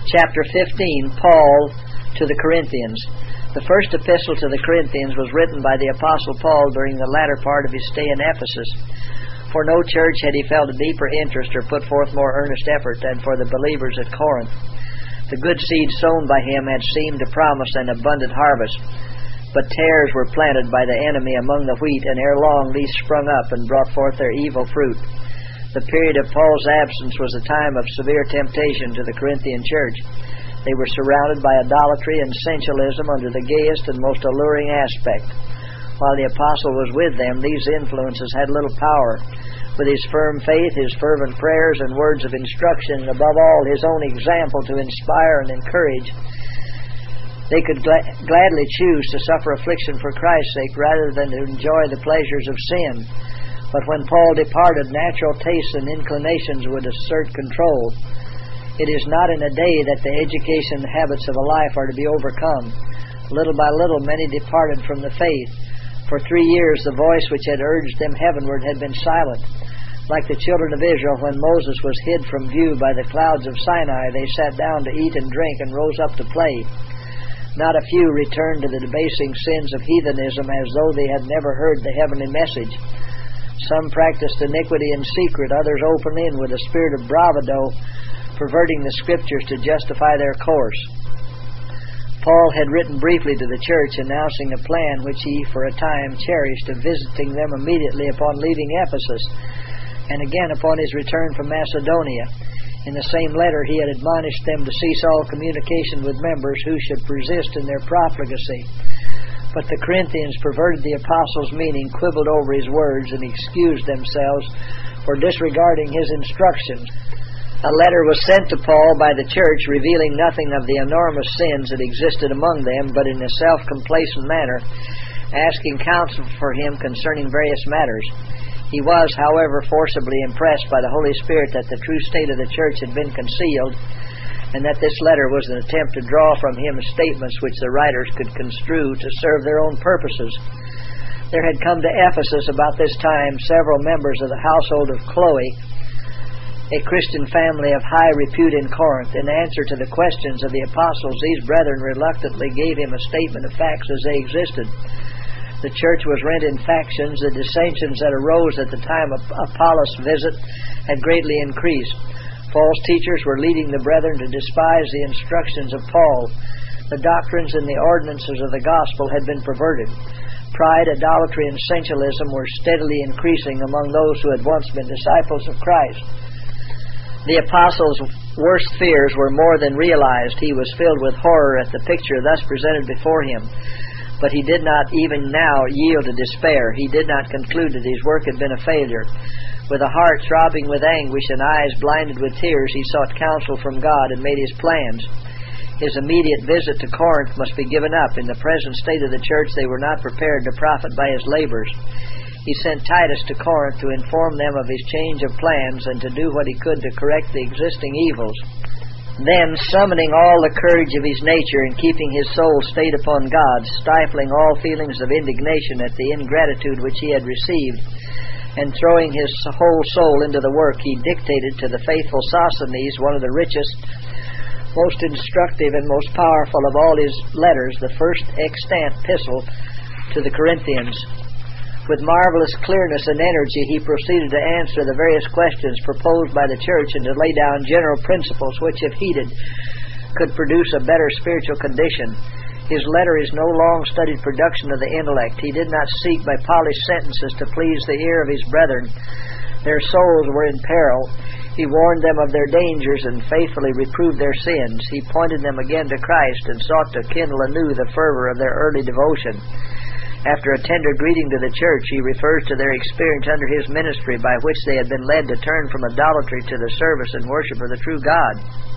Chapter 15, Paul to the Corinthians. The first epistle to the Corinthians was written by the Apostle Paul during the latter part of his stay in Ephesus. For no church had he felt a deeper interest or put forth more earnest effort than for the believers at Corinth. The good seed sown by him had seemed to promise an abundant harvest, but tares were planted by the enemy among the wheat, and ere long these sprung up and brought forth their evil fruit. The period of Paul's absence was a time of severe temptation to the Corinthian church. They were surrounded by idolatry and sensualism under the gayest and most alluring aspect. While the apostle was with them, these influences had little power. With his firm faith, his fervent prayers, and words of instruction, and above all his own example to inspire and encourage, they could gladly choose to suffer affliction for Christ's sake rather than to enjoy the pleasures of sin. But when Paul departed, natural tastes and inclinations would assert control. It is not in a day that the education habits of a life are to be overcome. Little by little many departed from the faith. For 3 years the voice which had urged them heavenward had been silent. Like the children of Israel when Moses was hid from view by the clouds of Sinai, they sat down to eat and drink and rose up to play. Not a few returned to the debasing sins of heathenism as though they had never heard the heavenly message. Some practiced iniquity in secret, others openly and with a spirit of bravado, perverting the Scriptures to justify their course. Paul had written briefly to the church, announcing a plan which he for a time cherished of visiting them immediately upon leaving Ephesus, and again upon his return from Macedonia. In the same letter he had admonished them to cease all communication with members who should persist in their profligacy. But the Corinthians perverted the apostle's meaning, quibbled over his words, and excused themselves for disregarding his instructions. A letter was sent to Paul by the church revealing nothing of the enormous sins that existed among them, but in a self-complacent manner, asking counsel for him concerning various matters. He was, however, forcibly impressed by the Holy Spirit that the true state of the church had been concealed, and that this letter was an attempt to draw from him statements which the writers could construe to serve their own purposes. There had come to Ephesus about this time several members of the household of Chloe, a Christian family of high repute in Corinth. In answer to the questions of the apostles, these brethren reluctantly gave him a statement of facts as they existed. The church was rent in factions. The dissensions that arose at the time of Apollos' visit had greatly increased. False teachers were leading the brethren to despise the instructions of Paul. The doctrines and the ordinances of the gospel had been perverted. Pride, idolatry, and sensualism were steadily increasing among those who had once been disciples of Christ. The apostle's worst fears were more than realized. He was filled with horror at the picture thus presented before him. But he did not even now yield to despair. He did not conclude that his work had been a failure. With a heart throbbing with anguish and eyes blinded with tears, he sought counsel from God and made his plans. His immediate visit to Corinth must be given up. In the present state of the church, they were not prepared to profit by his labors. He sent Titus to Corinth to inform them of his change of plans and to do what he could to correct the existing evils. Then, summoning all the courage of his nature and keeping his soul stayed upon God, stifling all feelings of indignation at the ingratitude which he had received, and throwing his whole soul into the work, he dictated to the faithful Sosthenes, one of the richest, most instructive, and most powerful of all his letters, the first extant epistle to the Corinthians. With marvelous clearness and energy, he proceeded to answer the various questions proposed by the church and to lay down general principles which, if heeded, could produce a better spiritual condition. His letter is no long-studied production of the intellect. He did not seek by polished sentences to please the ear of his brethren. Their souls were in peril. He warned them of their dangers and faithfully reproved their sins. He pointed them again to Christ and sought to kindle anew the fervor of their early devotion. After a tender greeting to the church, he refers to their experience under his ministry by which they had been led to turn from idolatry to the service and worship of the true God.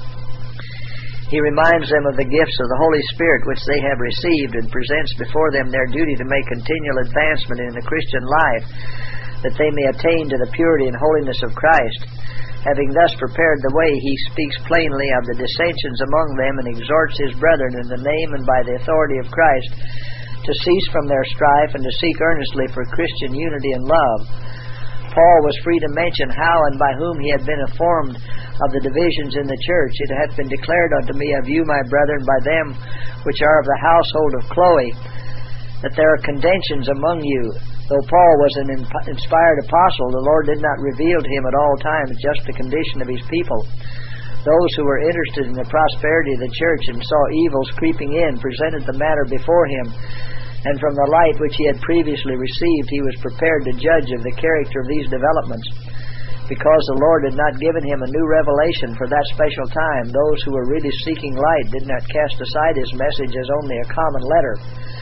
He reminds them of the gifts of the Holy Spirit which they have received and presents before them their duty to make continual advancement in the Christian life, that they may attain to the purity and holiness of Christ. Having thus prepared the way, he speaks plainly of the dissensions among them and exhorts his brethren in the name and by the authority of Christ to cease from their strife and to seek earnestly for Christian unity and love. Paul was free to mention how and by whom he had been informed of the divisions in the church. It hath been declared unto me of you, my brethren, by them which are of the household of Chloe, that there are contentions among you. Though Paul was an inspired apostle, the Lord did not reveal to him at all times just the condition of his people. Those who were interested in the prosperity of the church and saw evils creeping in presented the matter before him, and from the light which he had previously received he was prepared to judge of the character of these developments. Because the Lord had not given him a new revelation for that special time, those who were really seeking light did not cast aside his message as only a common letter.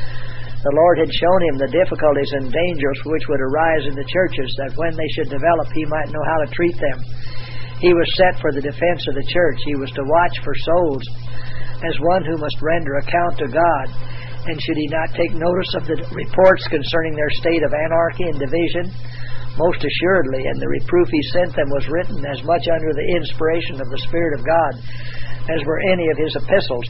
The Lord had shown him the difficulties and dangers which would arise in the churches, that when they should develop he might know how to treat them. He was set for the defense of the church. He was to watch for souls as one who must render account to God. And should he not take notice of the reports concerning their state of anarchy and division? Most assuredly, and the reproof he sent them was written as much under the inspiration of the Spirit of God as were any of his epistles.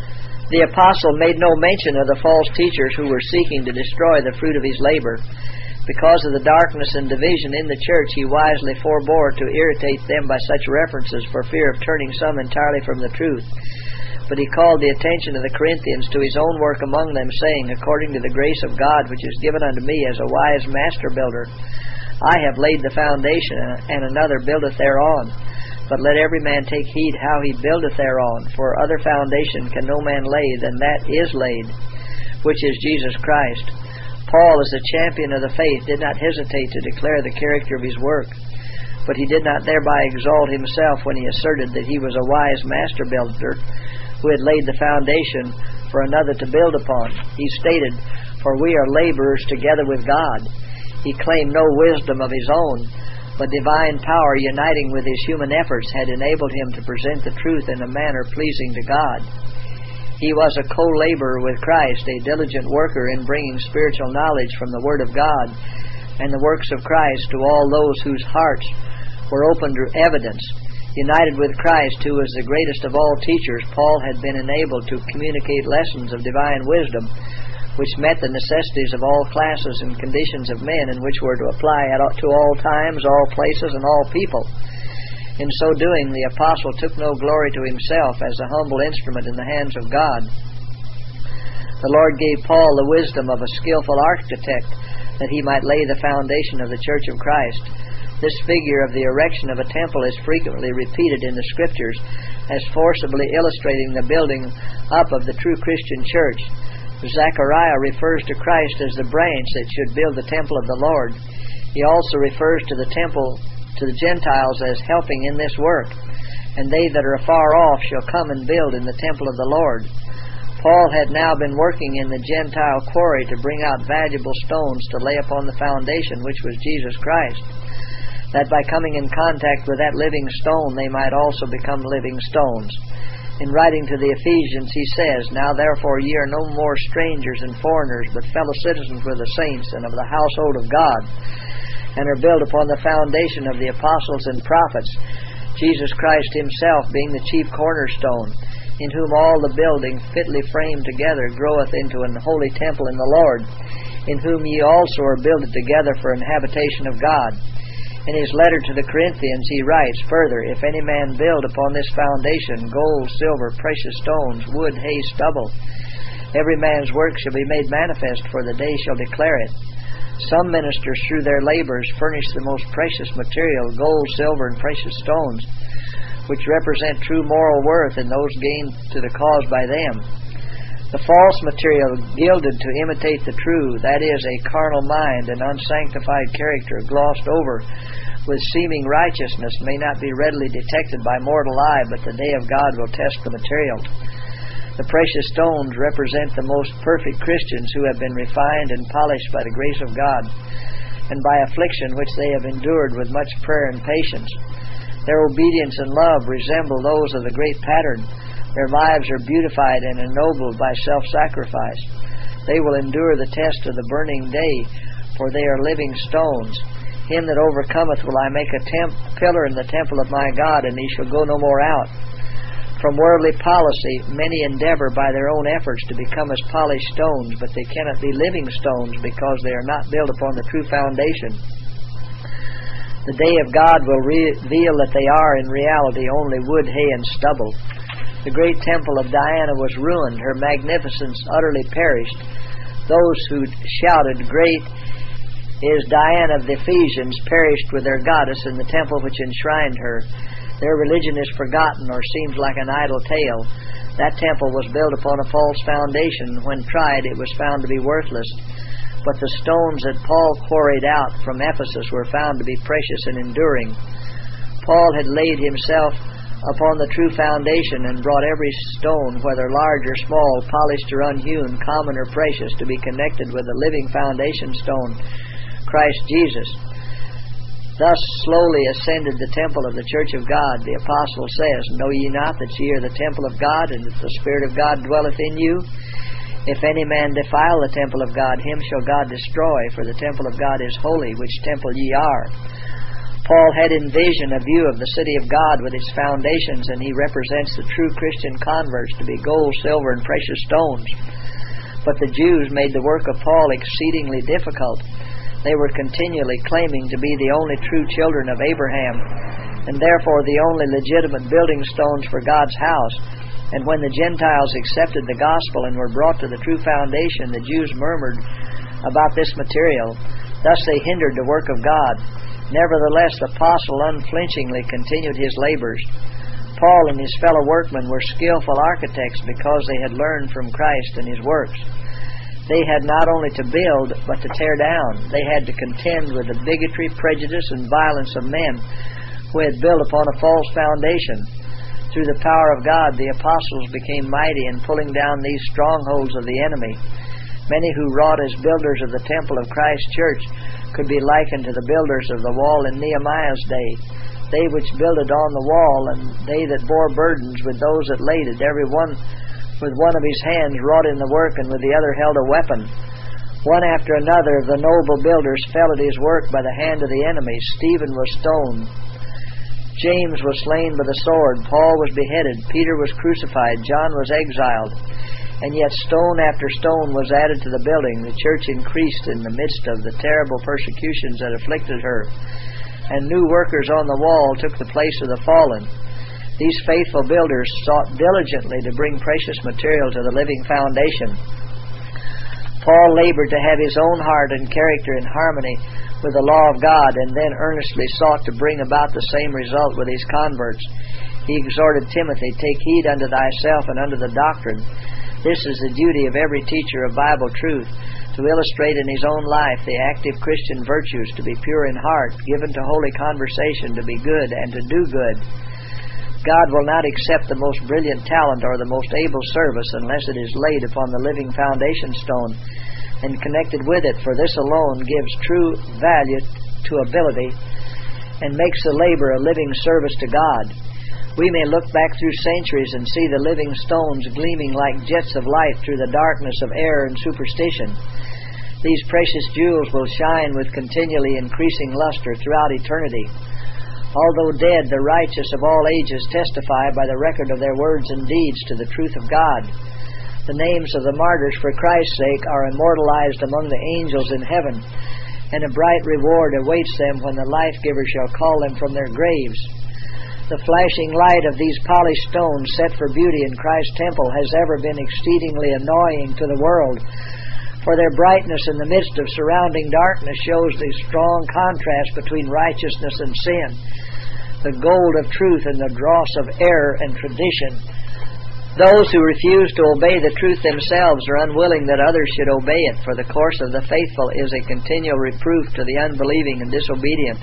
The apostle made no mention of the false teachers who were seeking to destroy the fruit of his labor. Because of the darkness and division in the church, he wisely forbore to irritate them by such references for fear of turning some entirely from the truth. But he called the attention of the Corinthians to his own work among them, saying, According to the grace of God which is given unto me as a wise master builder, I have laid the foundation, and another buildeth thereon. But let every man take heed how he buildeth thereon, for other foundation can no man lay than that is laid, which is Jesus Christ. Paul, as the champion of the faith, did not hesitate to declare the character of his work, but he did not thereby exalt himself when he asserted that he was a wise master builder who had laid the foundation for another to build upon. He stated, For we are laborers together with God. He claimed no wisdom of his own, but divine power uniting with his human efforts had enabled him to present the truth in a manner pleasing to God. He was a co-laborer with Christ, a diligent worker in bringing spiritual knowledge from the Word of God and the works of Christ to all those whose hearts were open to evidence. United with Christ, who was the greatest of all teachers, Paul had been enabled to communicate lessons of divine wisdom, which met the necessities of all classes and conditions of men, and which were to apply to all times, all places, and all people. In so doing, the apostle took no glory to himself as a humble instrument in the hands of God. The Lord gave Paul the wisdom of a skillful architect, that he might lay the foundation of the church of Christ. This figure of the erection of a temple is frequently repeated in the Scriptures as forcibly illustrating the building up of the true Christian church. Zechariah refers to Christ as the branch that should build the temple of the Lord. He also refers to the temple to the Gentiles as helping in this work, and they that are afar off shall come and build in the temple of the Lord. Paul had now been working in the Gentile quarry to bring out valuable stones to lay upon the foundation, which was Jesus Christ, that by coming in contact with that living stone they might also become living stones. In writing to the Ephesians, he says, Now therefore ye are no more strangers and foreigners, but fellow citizens with the saints and of the household of God, and are built upon the foundation of the apostles and prophets, Jesus Christ himself being the chief cornerstone, in whom all the building fitly framed together groweth into an holy temple in the Lord, in whom ye also are builded together for an habitation of God. In his letter to the Corinthians he writes further, If any man build upon this foundation gold, silver, precious stones, wood, hay, stubble, every man's work shall be made manifest, for the day shall declare it. Some ministers through their labors furnish the most precious material, gold, silver, and precious stones, which represent true moral worth and those gained to the cause by them. The false material gilded to imitate the true, that is, a carnal mind and unsanctified character, glossed over with seeming righteousness, may not be readily detected by mortal eye, but the day of God will test the material. The precious stones represent the most perfect Christians who have been refined and polished by the grace of God, and by affliction which they have endured with much prayer and patience. Their obedience and love resemble those of the great pattern. Their lives are beautified and ennobled by self-sacrifice. They will endure the test of the burning day, for they are living stones. Him that overcometh will I make a pillar in the temple of my God, and he shall go no more out. From worldly policy, many endeavor by their own efforts to become as polished stones, but they cannot be living stones because they are not built upon the true foundation. The day of God will reveal that they are in reality only wood, hay, and stubble. The great temple of Diana was ruined. Her magnificence utterly perished. Those who shouted, "Great is Diana of the Ephesians," perished with their goddess in the temple which enshrined her. Their religion is forgotten, or seems like an idle tale. That temple was built upon a false foundation. When tried, it was found to be worthless. But the stones that Paul quarried out from Ephesus were found to be precious and enduring. Paul had laid himself upon the true foundation and brought every stone, whether large or small, polished or unhewn, common or precious, to be connected with the living foundation stone, Christ Jesus. Thus slowly ascended the temple of the church of God. The apostle says, "Know ye not that ye are the temple of God, and that the Spirit of God dwelleth in you? If any man defile the temple of God, him shall God destroy, for the temple of God is holy, which temple ye are." Paul had in vision a view of the city of God with its foundations, and he represents the true Christian converts to be gold, silver, and precious stones. But the Jews made the work of Paul exceedingly difficult. They were continually claiming to be the only true children of Abraham, and therefore the only legitimate building stones for God's house. And when the Gentiles accepted the gospel and were brought to the true foundation, the Jews murmured about this material. Thus they hindered the work of God. Nevertheless, the apostle unflinchingly continued his labors. Paul and his fellow workmen were skillful architects because they had learned from Christ and his works. They had not only to build, but to tear down. They had to contend with the bigotry, prejudice, and violence of men who had built upon a false foundation. Through the power of God, the apostles became mighty in pulling down these strongholds of the enemy. Many who wrought as builders of the temple of Christ's church could be likened to the builders of the wall in Nehemiah's day. They which builded on the wall, and they that bore burdens with those that laid it, every one with one of his hands wrought in the work, and with the other held a weapon. One after another of the noble builders fell at his work by the hand of the enemy. Stephen was stoned. James was slain by the sword. Paul was beheaded. Peter was crucified. John was exiled. And yet stone after stone was added to the building. The church increased in the midst of the terrible persecutions that afflicted her. And new workers on the wall took the place of the fallen. These faithful builders sought diligently to bring precious material to the living foundation. Paul labored to have his own heart and character in harmony with the law of God, and then earnestly sought to bring about the same result with his converts. He exhorted Timothy, "Take heed unto thyself and unto the doctrine." This is the duty of every teacher of Bible truth, to illustrate in his own life the active Christian virtues, to be pure in heart, given to holy conversation, to be good, and to do good. God will not accept the most brilliant talent or the most able service unless it is laid upon the living foundation stone and connected with it, for this alone gives true value to ability and makes the labor a living service to God. We may look back through centuries and see the living stones gleaming like jets of light through the darkness of error and superstition. These precious jewels will shine with continually increasing luster throughout eternity. Although dead, the righteous of all ages testify by the record of their words and deeds to the truth of God. The names of the martyrs for Christ's sake are immortalized among the angels in heaven, and a bright reward awaits them when the life-giver shall call them from their graves. The flashing light of these polished stones set for beauty in Christ's temple has ever been exceedingly annoying to the world, for their brightness in the midst of surrounding darkness shows the strong contrast between righteousness and sin, the gold of truth and the dross of error and tradition. Those who refuse to obey the truth themselves are unwilling that others should obey it, for the course of the faithful is a continual reproof to the unbelieving and disobedient.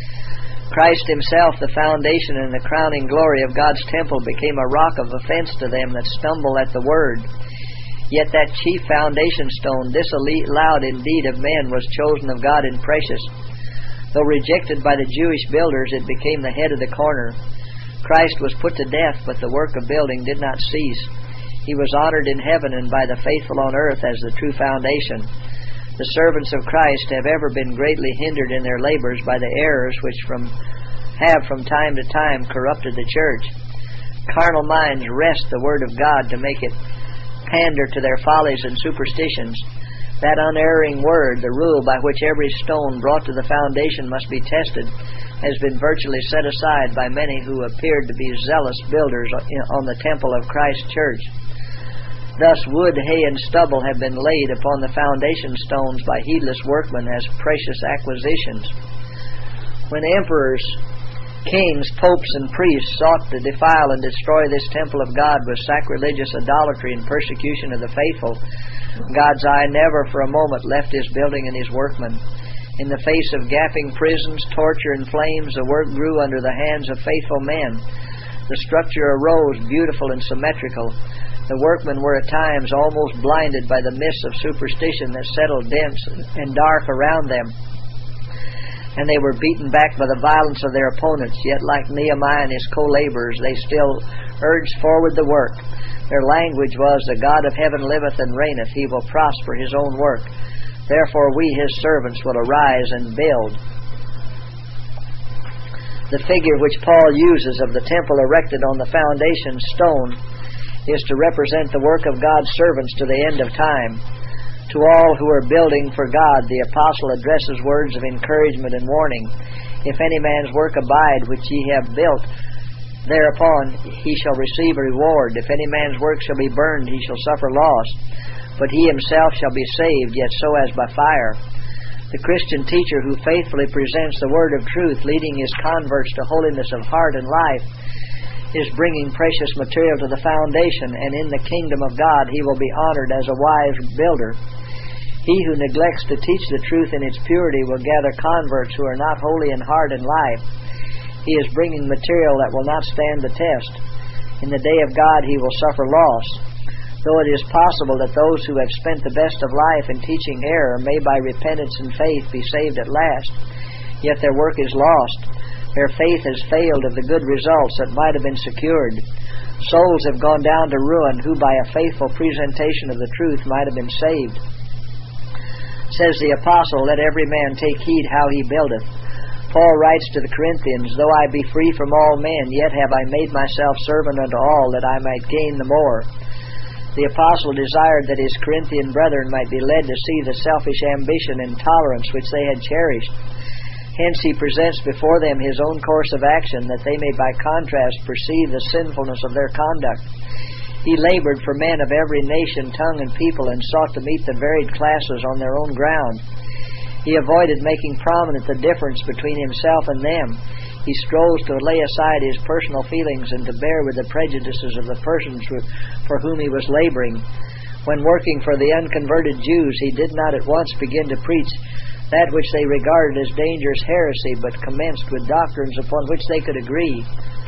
Christ himself, the foundation and the crowning glory of God's temple, became a rock of offense to them that stumble at the word. Yet that chief foundation stone, disallowed indeed of men, was chosen of God and precious. Though rejected by the Jewish builders, it became the head of the corner. Christ was put to death, but the work of building did not cease. He was honored in heaven and by the faithful on earth as the true foundation. The servants of Christ have ever been greatly hindered in their labors by the errors which have from time to time corrupted the church. Carnal minds wrest the word of God to make it pander to their follies and superstitions. That unerring word, the rule by which every stone brought to the foundation must be tested, has been virtually set aside by many who appeared to be zealous builders on the temple of Christ's church. Thus wood, hay, and stubble have been laid upon the foundation stones by heedless workmen as precious acquisitions. When emperors, kings, popes, and priests sought to defile and destroy this temple of God with sacrilegious idolatry and persecution of the faithful, God's eye never for a moment left His building and His workmen. In the face of gaping prisons, torture, and flames, the work grew under the hands of faithful men. The structure arose beautiful and symmetrical. The workmen were at times almost blinded by the mists of superstition that settled dense and dark around them. And they were beaten back by the violence of their opponents, yet like Nehemiah and his co-laborers, they still urged forward the work. Their language was, "The God of heaven liveth and reigneth, He will prosper His own work. Therefore we, His servants, will arise and build." The figure which Paul uses of the temple erected on the foundation stone is to represent the work of God's servants to the end of time. To all who are building for God, the apostle addresses words of encouragement and warning. "If any man's work abide, which ye have built, thereupon he shall receive a reward. If any man's work shall be burned, he shall suffer loss. But he himself shall be saved, yet so as by fire." The Christian teacher who faithfully presents the word of truth, leading his converts to holiness of heart and life, is bringing precious material to the foundation, and in the kingdom of God he will be honored as a wise builder. He who neglects to teach the truth in its purity will gather converts who are not holy in heart and life. He is bringing material that will not stand the test. In the day of God he will suffer loss. Though it is possible that those who have spent the best of life in teaching error may by repentance and faith be saved at last, yet their work is lost. Their faith has failed of the good results that might have been secured. Souls have gone down to ruin who by a faithful presentation of the truth might have been saved. Says the apostle, "Let every man take heed how he buildeth." Paul writes to the Corinthians, "Though I be free from all men, yet have I made myself servant unto all, that I might gain the more." The apostle desired that his Corinthian brethren might be led to see the selfish ambition and tolerance which they had cherished. Hence he presents before them his own course of action, that they may by contrast perceive the sinfulness of their conduct. He labored for men of every nation, tongue, and people, and sought to meet the varied classes on their own ground. He avoided making prominent the difference between himself and them. He strove to lay aside his personal feelings and to bear with the prejudices of the persons for whom he was laboring. When working for the unconverted Jews, he did not at once begin to preach that which they regarded as dangerous heresy, but commenced with doctrines upon which they could agree.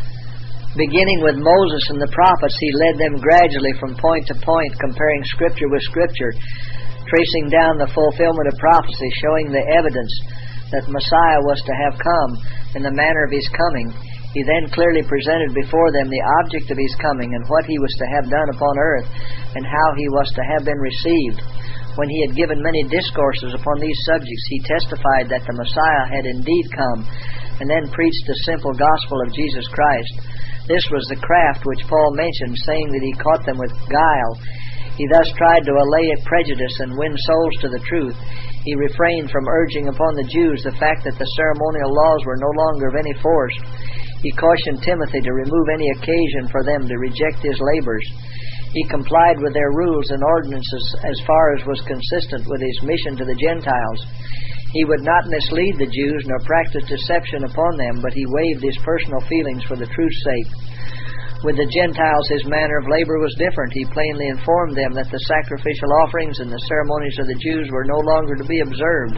Beginning with Moses and the prophets, he led them gradually from point to point, comparing Scripture with Scripture, tracing down the fulfillment of prophecy, showing the evidence that Messiah was to have come and the manner of his coming. He then clearly presented before them the object of his coming and what he was to have done upon earth and how he was to have been received. When he had given many discourses upon these subjects, he testified that the Messiah had indeed come, and then preached the simple gospel of Jesus Christ. This was the craft which Paul mentioned, saying that he caught them with guile. He thus tried to allay prejudice and win souls to the truth. He refrained from urging upon the Jews the fact that the ceremonial laws were no longer of any force. He cautioned Timothy to remove any occasion for them to reject his labors. He complied with their rules and ordinances as far as was consistent with his mission to the Gentiles. He would not mislead the Jews nor practice deception upon them, but he waived his personal feelings for the truth's sake. With the Gentiles his manner of labor was different. He plainly informed them that the sacrificial offerings and the ceremonies of the Jews were no longer to be observed,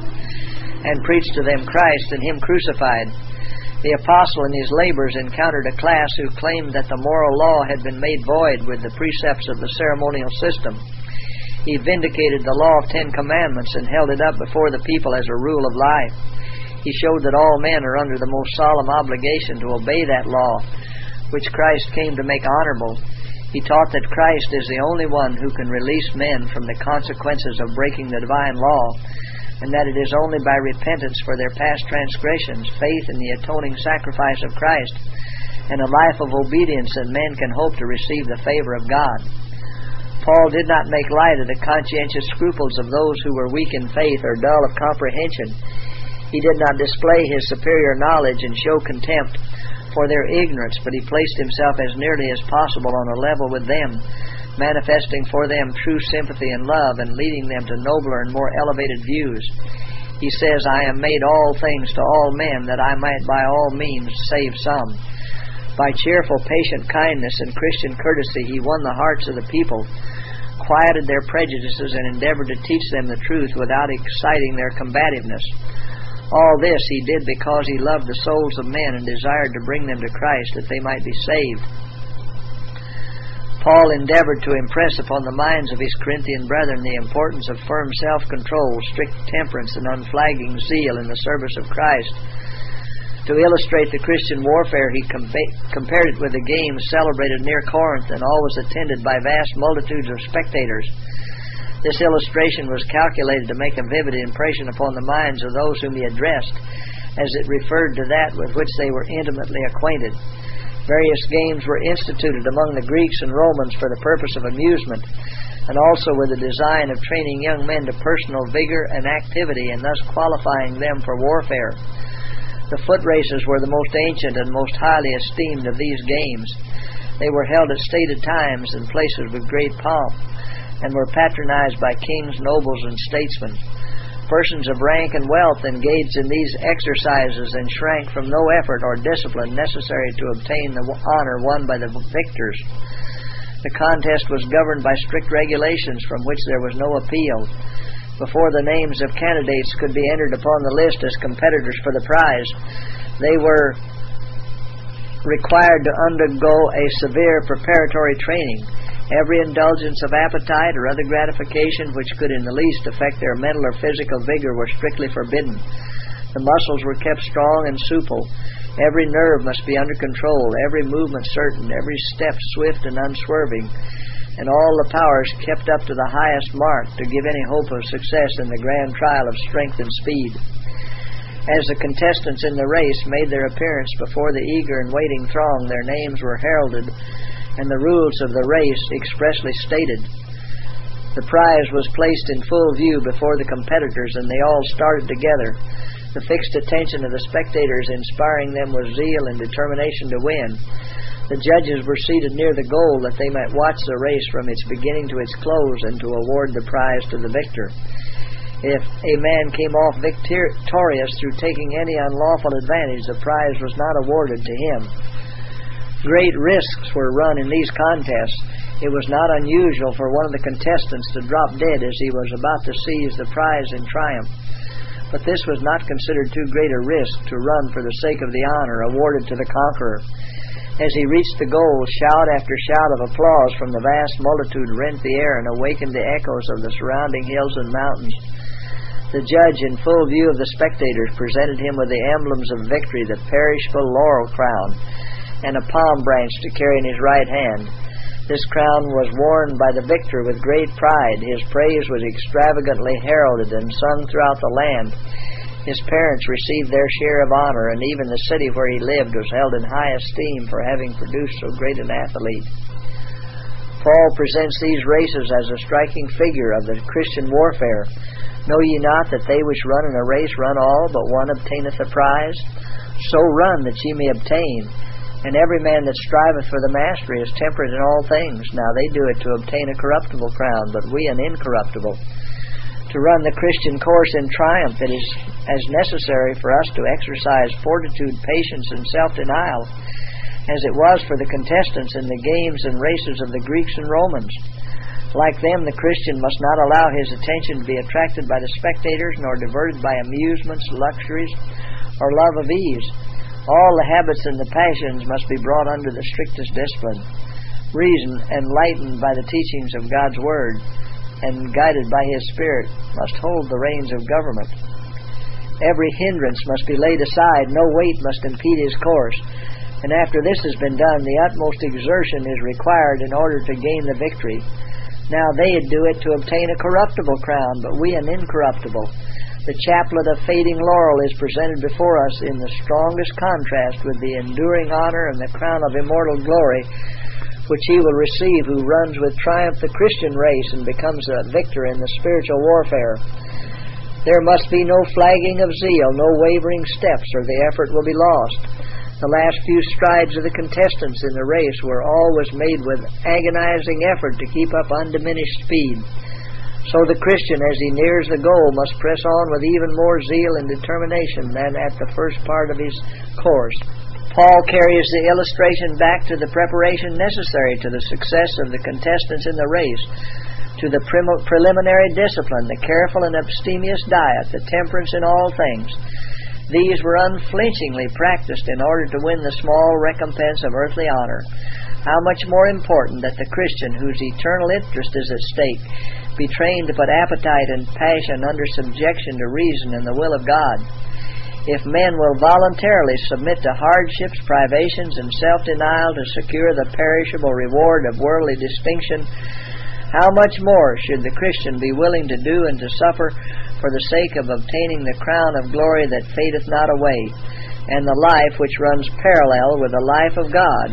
and preached to them Christ and him crucified. The apostle in his labors encountered a class who claimed that the moral law had been made void with the precepts of the ceremonial system. He vindicated the law of 10 Commandments and held it up before the people as a rule of life. He showed that all men are under the most solemn obligation to obey that law, which Christ came to make honorable. He taught that Christ is the only one who can release men from the consequences of breaking the divine law, and that it is only by repentance for their past transgressions, faith in the atoning sacrifice of Christ, and a life of obedience that men can hope to receive the favor of God. Paul did not make light of the conscientious scruples of those who were weak in faith or dull of comprehension. He did not display his superior knowledge and show contempt for their ignorance, but he placed himself as nearly as possible on a level with them, manifesting for them true sympathy and love and leading them to nobler and more elevated views. He says, I am made all things to all men, that I might by all means save some. By cheerful, patient kindness and Christian courtesy, he won the hearts of the people, quieted their prejudices, and endeavored to teach them the truth without exciting their combativeness. All this he did because he loved the souls of men and desired to bring them to Christ that they might be saved. Paul endeavored to impress upon the minds of his Corinthian brethren the importance of firm self-control, strict temperance, and unflagging zeal in the service of Christ. To illustrate the Christian warfare, he compared it with a game celebrated near Corinth and always attended by vast multitudes of spectators. This illustration was calculated to make a vivid impression upon the minds of those whom he addressed, as it referred to that with which they were intimately acquainted. Various games were instituted among the Greeks and Romans for the purpose of amusement, and also with the design of training young men to personal vigor and activity, and thus qualifying them for warfare. The foot races were the most ancient and most highly esteemed of these games. They were held at stated times and places with great pomp, and were patronized by kings, nobles, and statesmen. Persons of rank and wealth engaged in these exercises and shrank from no effort or discipline necessary to obtain the honor won by the victors. The contest was governed by strict regulations from which there was no appeal. Before the names of candidates could be entered upon the list as competitors for the prize, they were required to undergo a severe preparatory training. Every indulgence of appetite or other gratification which could in the least affect their mental or physical vigor were strictly forbidden. The muscles were kept strong and supple. Every nerve must be under control, every movement certain, every step swift and unswerving, and all the powers kept up to the highest mark to give any hope of success in the grand trial of strength and speed. As the contestants in the race made their appearance before the eager and waiting throng, their names were heralded, and the rules of the race expressly stated. The prize was placed in full view before the competitors, and they all started together, the fixed attention of the spectators inspiring them with zeal and determination to win. The judges were seated near the goal that they might watch the race from its beginning to its close and to award the prize to the victor. If a man came off victorious through taking any unlawful advantage, the prize was not awarded to him. Great risks were run in these contests. It was not unusual for one of the contestants to drop dead as he was about to seize the prize in triumph. But this was not considered too great a risk to run for the sake of the honor awarded to the conqueror. As he reached the goal, shout after shout of applause from the vast multitude rent the air and awakened the echoes of the surrounding hills and mountains. The judge, in full view of the spectators, presented him with the emblems of victory, the perishable laurel crown, and a palm branch to carry in his right hand. This crown was worn by the victor with great pride. His praise was extravagantly heralded and sung throughout the land. His parents received their share of honor, and even the city where he lived was held in high esteem for having produced so great an athlete. Paul presents these races as a striking figure of the Christian warfare. Know ye not that they which run in a race run all, but one obtaineth the prize? So run that ye may obtain. And every man that striveth for the mastery is temperate in all things. Now they do it to obtain a corruptible crown, but we an incorruptible. To run the Christian course in triumph, it is as necessary for us to exercise fortitude, patience, and self-denial as it was for the contestants in the games and races of the Greeks and Romans. Like them, the Christian must not allow his attention to be attracted by the spectators, nor diverted by amusements, luxuries, or love of ease. All the habits and the passions must be brought under the strictest discipline. Reason, enlightened by the teachings of God's Word and guided by His Spirit, must hold the reins of government. Every hindrance must be laid aside, no weight must impede his course, and after this has been done, the utmost exertion is required in order to gain the victory. Now they do it to obtain a corruptible crown, but we an incorruptible. The chaplet of fading laurel is presented before us in the strongest contrast with the enduring honor and the crown of immortal glory, which he will receive who runs with triumph the Christian race and becomes a victor in the spiritual warfare. There must be no flagging of zeal, no wavering steps, or the effort will be lost. The last few strides of the contestants in the race were always made with agonizing effort to keep up undiminished speed. So the Christian, as he nears the goal, must press on with even more zeal and determination than at the first part of his course. Paul carries the illustration back to the preparation necessary to the success of the contestants in the race, to the preliminary discipline, the careful and abstemious diet, the temperance in all things. These were unflinchingly practiced in order to win the small recompense of earthly honor. How much more important that the Christian, whose eternal interest is at stake, be trained to put appetite and passion under subjection to reason and the will of God. If men will voluntarily submit to hardships, privations, and self-denial to secure the perishable reward of worldly distinction, how much more should the Christian be willing to do and to suffer for the sake of obtaining the crown of glory that fadeth not away, and the life which runs parallel with the life of God?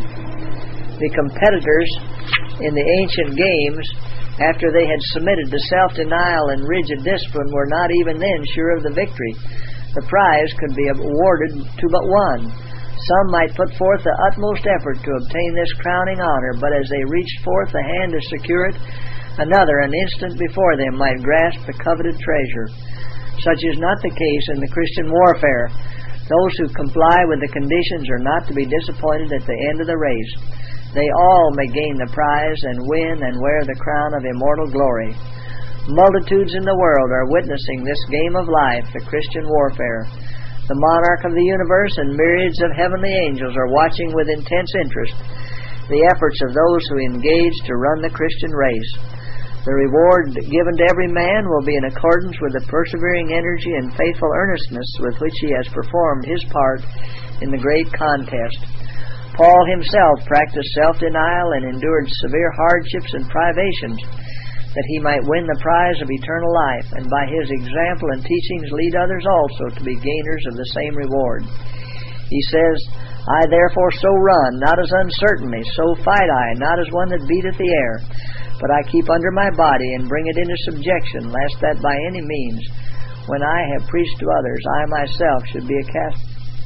The competitors in the ancient games, after they had submitted to self-denial and rigid discipline, were not even then sure of the victory. The prize could be awarded to but one. Some might put forth the utmost effort to obtain this crowning honor, but as they reached forth the hand to secure it, another, an instant before them, might grasp the coveted treasure. Such is not the case in the Christian warfare. Those who comply with the conditions are not to be disappointed at the end of the race. They all may gain the prize and win and wear the crown of immortal glory. Multitudes in the world are witnessing this game of life, the Christian warfare. The monarch of the universe and myriads of heavenly angels are watching with intense interest the efforts of those who engage to run the Christian race. The reward given to every man will be in accordance with the persevering energy and faithful earnestness with which he has performed his part in the great contest. Paul himself practiced self-denial and endured severe hardships and privations that he might win the prize of eternal life, and by his example and teachings lead others also to be gainers of the same reward. He says, I therefore so run, not as uncertainly, so fight I, not as one that beateth the air, but I keep under my body and bring it into subjection, lest that by any means, when I have preached to others, I myself should be a cast.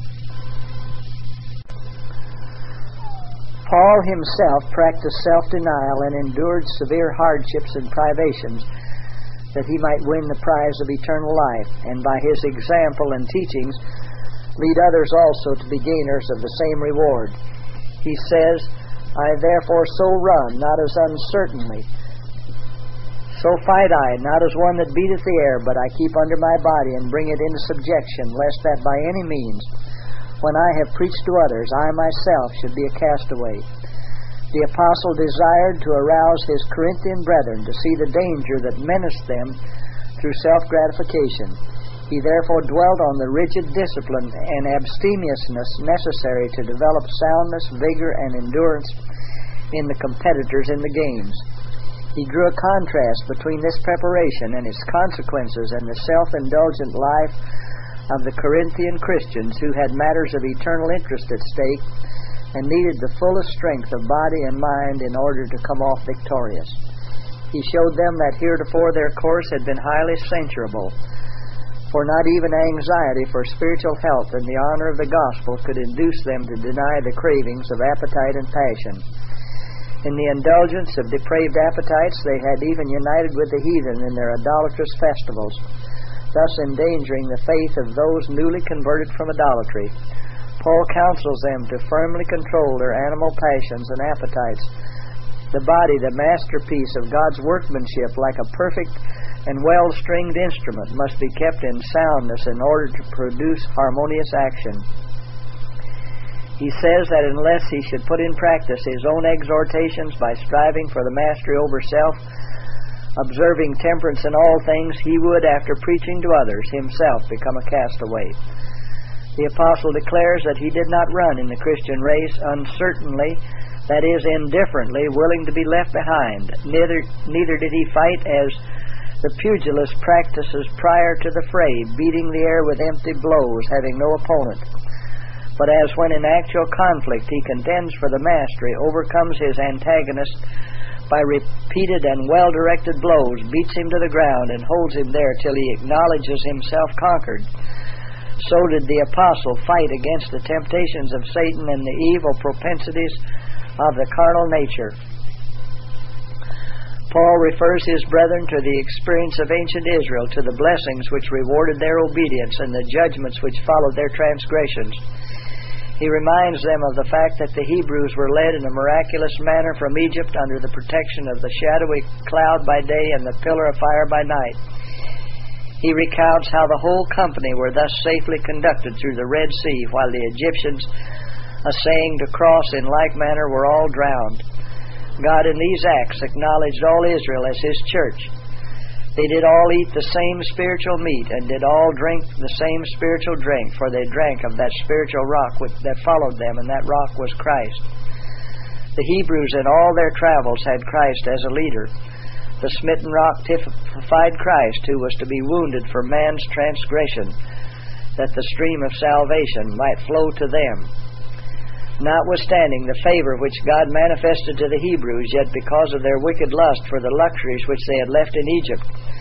Paul himself practiced self-denial and endured severe hardships and privations that he might win the prize of eternal life, and by his example and teachings lead others also to be gainers of the same reward. He says, I therefore so run, not as uncertainly, so fight I, not as one that beateth the air, but I keep under my body and bring it into subjection, lest that by any means, when I have preached to others, I myself should be a castaway. The apostle desired to arouse his Corinthian brethren to see the danger that menaced them through self-gratification. He therefore dwelt on the rigid discipline and abstemiousness necessary to develop soundness, vigor, and endurance in the competitors in the games. He drew a contrast between this preparation and its consequences and the self-indulgent life of the Corinthian Christians who had matters of eternal interest at stake and needed the fullest strength of body and mind in order to come off victorious. He showed them that heretofore their course had been highly censurable, for not even anxiety for spiritual health and the honor of the gospel could induce them to deny the cravings of appetite and passion. In the indulgence of depraved appetites, they had even united with the heathen in their idolatrous festivals, thus endangering the faith of those newly converted from idolatry. Paul counsels them to firmly control their animal passions and appetites. The body, the masterpiece of God's workmanship, like a perfect and well-stringed instrument, must be kept in soundness in order to produce harmonious action. He says that unless he should put in practice his own exhortations by striving for the mastery over self, observing temperance in all things, he would, after preaching to others, himself become a castaway. The apostle declares that he did not run in the Christian race uncertainly, that is, indifferently, willing to be left behind. Neither did he fight as the pugilist practices prior to the fray, beating the air with empty blows, having no opponent. But as when in actual conflict he contends for the mastery, overcomes his antagonist by repeated and well-directed blows, beats him to the ground and holds him there till he acknowledges himself conquered. So did the apostle fight against the temptations of Satan and the evil propensities of the carnal nature. Paul refers his brethren to the experience of ancient Israel, to the blessings which rewarded their obedience and the judgments which followed their transgressions. He reminds them of the fact that the Hebrews were led in a miraculous manner from Egypt under the protection of the shadowy cloud by day and the pillar of fire by night. He recounts how the whole company were thus safely conducted through the Red Sea, while the Egyptians, essaying to cross in like manner, were all drowned. God in these acts acknowledged all Israel as His church. They did all eat the same spiritual meat and did all drink the same spiritual drink, for they drank of that spiritual rock that followed them, and that rock was Christ. The Hebrews in all their travels had Christ as a leader. The smitten rock typified Christ, who was to be wounded for man's transgression, that the stream of salvation might flow to them. Notwithstanding the favor which God manifested to the Hebrews, yet because of their wicked lust for the luxuries which they had left in Egypt,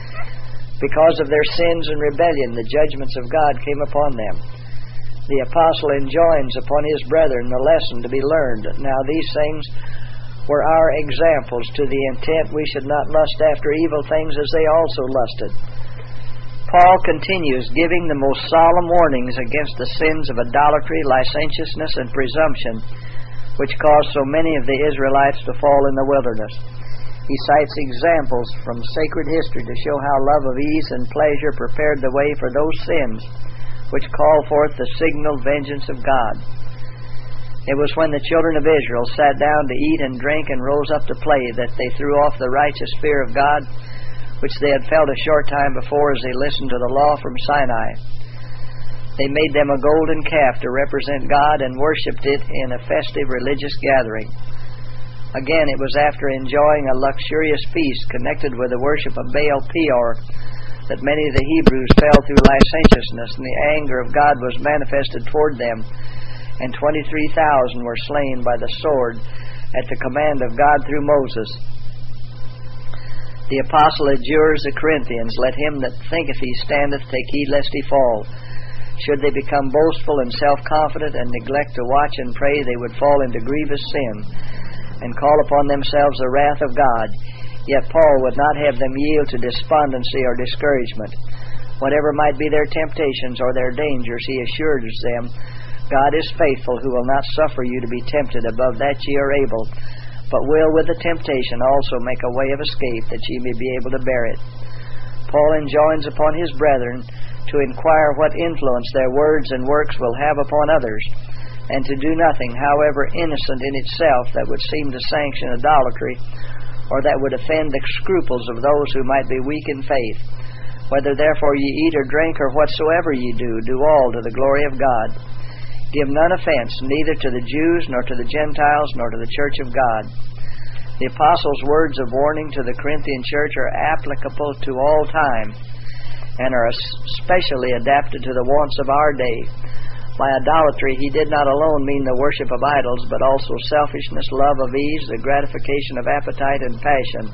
because of their sins and rebellion, the judgments of God came upon them. The apostle enjoins upon his brethren the lesson to be learned. Now these things were our examples, to the intent we should not lust after evil things as they also lusted. Paul continues giving the most solemn warnings against the sins of idolatry, licentiousness, and presumption, which caused so many of the Israelites to fall in the wilderness. He cites examples from sacred history to show how love of ease and pleasure prepared the way for those sins which call forth the signal vengeance of God. It was when the children of Israel sat down to eat and drink and rose up to play that they threw off the righteous fear of God, which they had felt a short time before as they listened to the law from Sinai. They made them a golden calf to represent God and worshipped it in a festive religious gathering. Again, it was after enjoying a luxurious feast connected with the worship of Baal Peor that many of the Hebrews fell through licentiousness, and the anger of God was manifested toward them, and 23,000 were slain by the sword at the command of God through Moses. The apostle adjures the Corinthians, "Let him that thinketh he standeth take heed lest he fall." Should they become boastful and self-confident and neglect to watch and pray, they would fall into grievous sin and call upon themselves the wrath of God. Yet Paul would not have them yield to despondency or discouragement. Whatever might be their temptations or their dangers, he assures them, "God is faithful, who will not suffer you to be tempted above that ye are able, but will with the temptation also make a way of escape, that ye may be able to bear it." Paul enjoins upon his brethren to inquire what influence their words and works will have upon others, and to do nothing, however innocent in itself, that would seem to sanction idolatry, or that would offend the scruples of those who might be weak in faith. Whether therefore ye eat or drink, or whatsoever ye do, do all to the glory of God. Give none offense, neither to the Jews, nor to the Gentiles, nor to the church of God. The apostle's words of warning to the Corinthian church are applicable to all time, and are especially adapted to the wants of our day. By idolatry, he did not alone mean the worship of idols, but also selfishness, love of ease, the gratification of appetite and passion.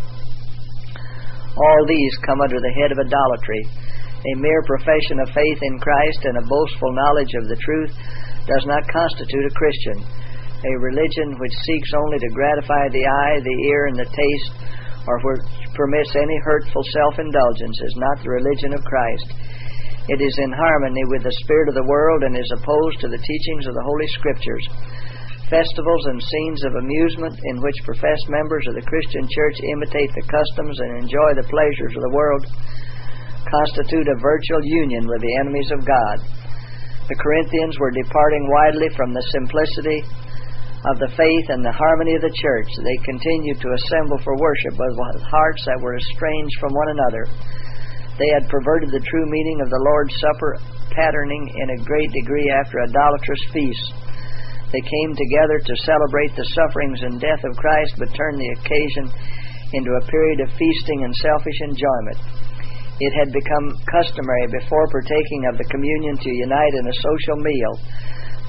All these come under the head of idolatry. A mere profession of faith in Christ and a boastful knowledge of the truth does not constitute a Christian. A religion which seeks only to gratify the eye, the ear, and the taste, or which permits any hurtful self-indulgence, is not the religion of Christ. It is in harmony with the spirit of the world and is opposed to the teachings of the Holy Scriptures. Festivals and scenes of amusement in which professed members of the Christian church imitate the customs and enjoy the pleasures of the world constitute a virtual union with the enemies of God. The Corinthians were departing widely from the simplicity of the faith and the harmony of the church. They continued to assemble for worship with hearts that were estranged from one another. They had perverted the true meaning of the Lord's Supper, patterning in a great degree after idolatrous feasts. They came together to celebrate the sufferings and death of Christ, but turned the occasion into a period of feasting and selfish enjoyment. It had become customary before partaking of the communion to unite in a social meal.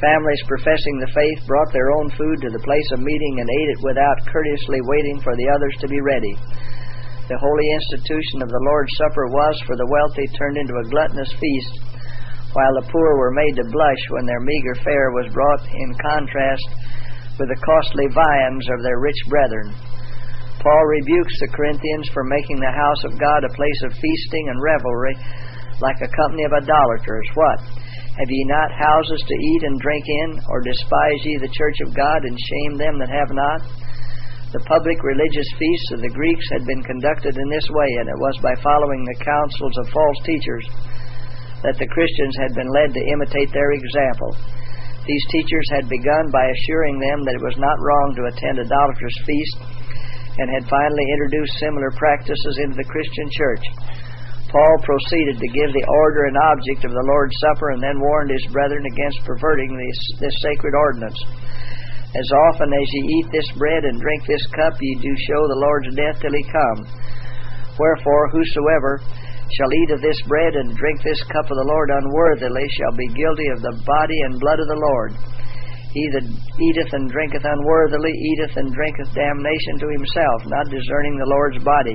Families professing the faith brought their own food to the place of meeting and ate it without courteously waiting for the others to be ready. The holy institution of the Lord's Supper was, for the wealthy, turned into a gluttonous feast, while the poor were made to blush when their meager fare was brought in contrast with the costly viands of their rich brethren. Paul rebukes the Corinthians for making the house of God a place of feasting and revelry, like a company of idolaters. What? Have ye not houses to eat and drink in, or despise ye the church of God, and shame them that have not? The public religious feasts of the Greeks had been conducted in this way, and it was by following the counsels of false teachers that the Christians had been led to imitate their example. These teachers had begun by assuring them that it was not wrong to attend idolatrous feasts, and had finally introduced similar practices into the Christian church. Paul proceeded to give the order and object of the Lord's Supper, and then warned his brethren against perverting this sacred ordinance. As often as ye eat this bread and drink this cup, ye do show the Lord's death till he come. Wherefore, whosoever shall eat of this bread and drink this cup of the Lord unworthily shall be guilty of the body and blood of the Lord. He that eateth and drinketh unworthily eateth and drinketh damnation to himself, not discerning the Lord's body.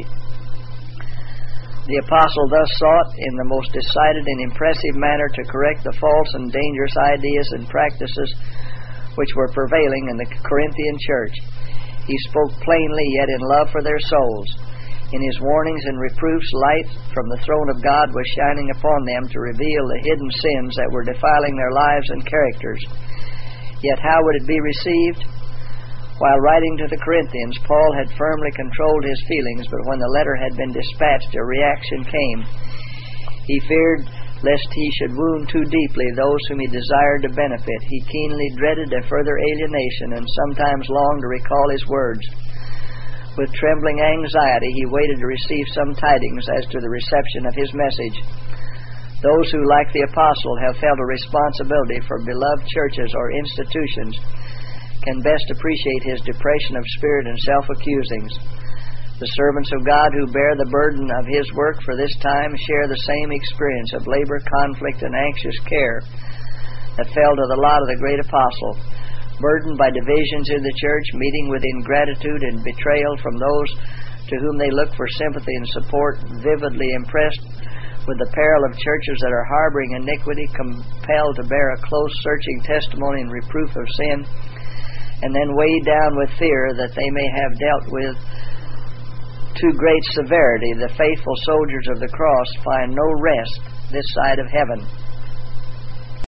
The apostle thus sought in the most decided and impressive manner to correct the false and dangerous ideas and practices which were prevailing in the Corinthian church. He spoke plainly, yet in love for their souls. In his warnings and reproofs, light from the throne of God was shining upon them to reveal the hidden sins that were defiling their lives and characters. Yet how would it be received? While writing to the Corinthians, Paul had firmly controlled his feelings, but when the letter had been dispatched, a reaction came. He feared lest he should wound too deeply those whom he desired to benefit. He keenly dreaded a further alienation, and sometimes longed to recall his words. With trembling anxiety, he waited to receive some tidings as to the reception of his message. Those who, like the apostle, have felt a responsibility for beloved churches or institutions can best appreciate his depression of spirit and self-accusings. The servants of God who bear the burden of his work for this time share the same experience of labor, conflict, and anxious care that fell to the lot of the great apostle. Burdened by divisions in the church, meeting with ingratitude and betrayal from those to whom they look for sympathy and support, vividly impressed with the peril of churches that are harboring iniquity, compelled to bear a close searching testimony and reproof of sin, and then weighed down with fear that they may have dealt with too great severity, the faithful soldiers of the cross find no rest this side of heaven.